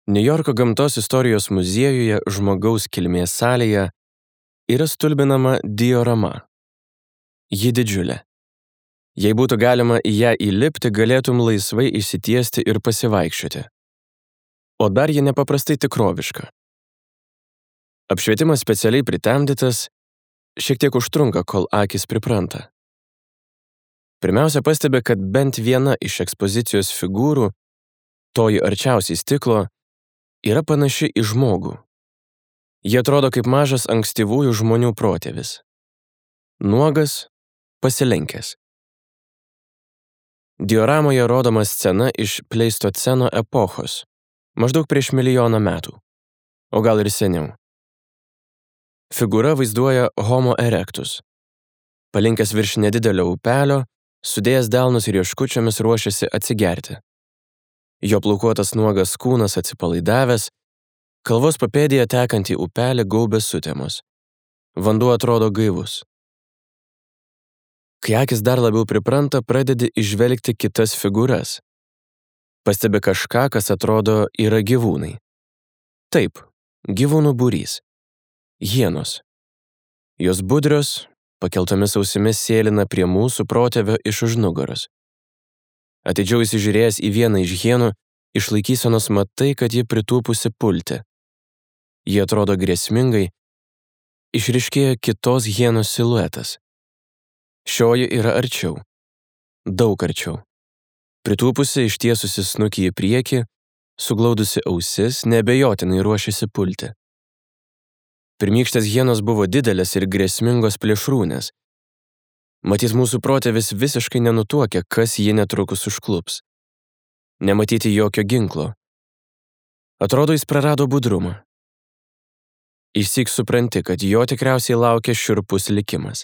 Niujorko gamtos istorijos muziejuje žmogaus kilmės salėje yra stulbinama diorama. Ji didžiulė. Jei būtų galima į ją įlipti, galėtum laisvai išsitiesti ir pasivaikščioti. O dar ji nepaprastai tikroviška. Apšvietimas specialiai pritemdytas, šiek tiek užtrunka, kol akis pripranta. Pirmiausia, pastebi, kad bent viena iš ekspozicijos figūrų, toji arčiausiai stiklo, yra panaši į žmogų. Jie atrodo kaip mažas ankstyvųjų žmonių protėvis. Nuogas, pasilenkęs. Dioramoje rodoma scena iš Pleistoceno epochos, maždaug prieš 1 milijoną metų, o gal ir seniau. Figūra vaizduoja Homo erectus. Palinkęs virš nedidelio upelio, sudėjęs delnus ir rieškučiomis ruošiasi atsigerti. Jo plaukuotas nuogas kūnas atsipalaidavęs, kalvos papėdėje tekantį upelį gaubia sutemos. Vanduo atrodo gaivus. Kai akis dar labiau pripranta, pradedi įžvelgti kitas figūras. Pastebi kažką, kas atrodo yra gyvūnai. Taip, gyvūnų būrys. Hienos. Jos budrios, pakeltomis ausimis sėlina prie mūsų protėvio iš už nugaros. Atidžiau įsižiūrėjęs į vieną iš hienų, iš laikysenos matai, kad ji pritūpusi pulti. Ji atrodo grėsmingai, išryškėja kitos hienos siluetas. Šioji yra arčiau. Daug arčiau. Pritūpusi, ištiesusi snukį į priekį, suglaudusi ausis, neabejotinai ruošiasi pulti. Pirmykštės hienos buvo didelės ir grėsmingos plėšrūnės. Matyt, mūsų protėvis visiškai nenutuokia, kas jį netrukus užklups. Nematyti jokio ginklo. Atrodo, jis prarado budrumą. Išsyk supranti, kad jo tikriausiai laukia šiurpus likimas.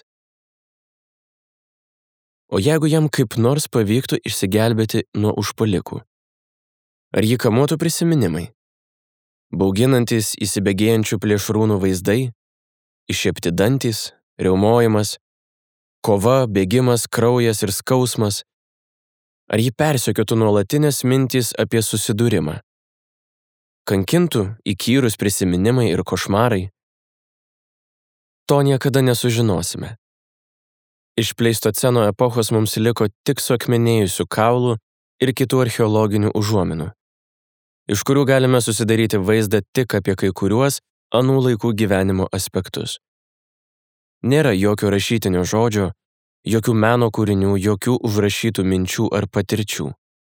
O jeigu jam kaip nors pavyktų išsigelbėti nuo užpuolikų? Ar jį kamuotų prisiminimai? Bauginantis įsibėgėjančių plėšrūnų vaizdai, iššiepti dantys, riaumojimas, kova, bėgimas, kraujas ir skausmas. Ar jį persekiotų nuolatinės mintys apie susidūrimą? Kankintų įkyrūs prisiminimai ir košmarai? To niekada nesužinosime. Iš Pleistoceno epochos mums liko tik suakmenėjusių kaulų ir kitų archeologinių užuominų, iš kurių galime susidaryti vaizdą tik apie kai kuriuos anų laikų gyvenimo aspektus. Nėra jokio rašytinio žodžio, jokių meno kūrinių, jokių užrašytų minčių ar patirčių.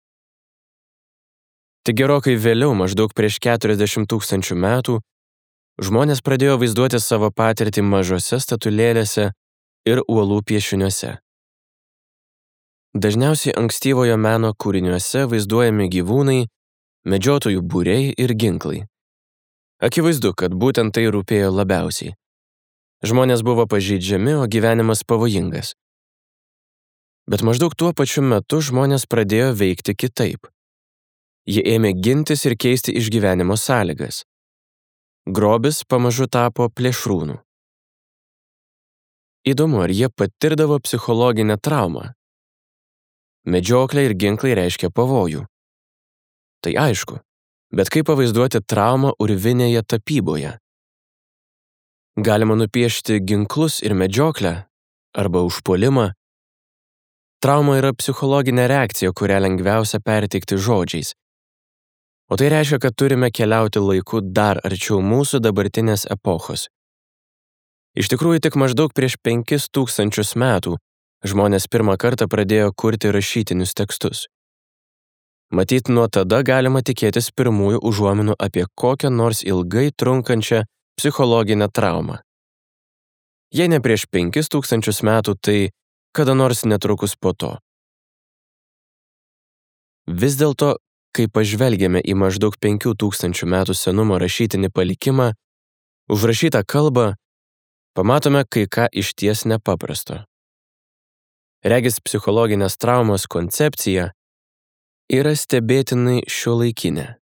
Tik gerokai vėliau, maždaug prieš 40 000 metų, žmonės pradėjo vaizduoti savo patirtį mažose statulėlėse ir uolų piešiniuose. Dažniausiai ankstyvojo meno kūriniuose vaizduojami gyvūnai, medžiotojų būriai ir ginklai. Akivaizdu, kad būtent tai rūpėjo labiausiai. Žmonės buvo pažeidžiami, o gyvenimas pavojingas. Bet maždaug tuo pačiu metu žmonės pradėjo veikti kitaip. Jie ėmė gintis ir keisti išgyvenimo sąlygas. Grobis pamažu tapo plėšrūnų. Įdomu, ar jie patirdavo psichologinę traumą. Medžioklė ir ginklai reiškia pavojų. Tai aišku, bet kaip pavaizduoti traumą urvinėje tapyboje? Galima nupiešti ginklus ir medžioklę, arba užpuolimą. Trauma yra psichologinė reakcija, kurią lengviausia perteikti žodžiais. O tai reiškia, kad turime keliauti laiku dar arčiau mūsų dabartinės epochos. Iš tikrųjų, tik maždaug prieš 5000 metų žmonės pirmą kartą pradėjo kurti rašytinius tekstus. Matyt, nuo tada galima tikėtis pirmųjų užuominų apie kokią nors ilgai trunkančią psichologinę traumą. Jei ne prieš 5000 metų, tai kada nors netrukus po to. Vis dėlto, kai pažvelgėme į maždaug 5000 metų senumo rašytinį palikimą, užrašytą kalbą, pamatome kai ką išties nepaprasto. Regis psichologinės traumos koncepcija yra stebėtinai šiuolaikinė.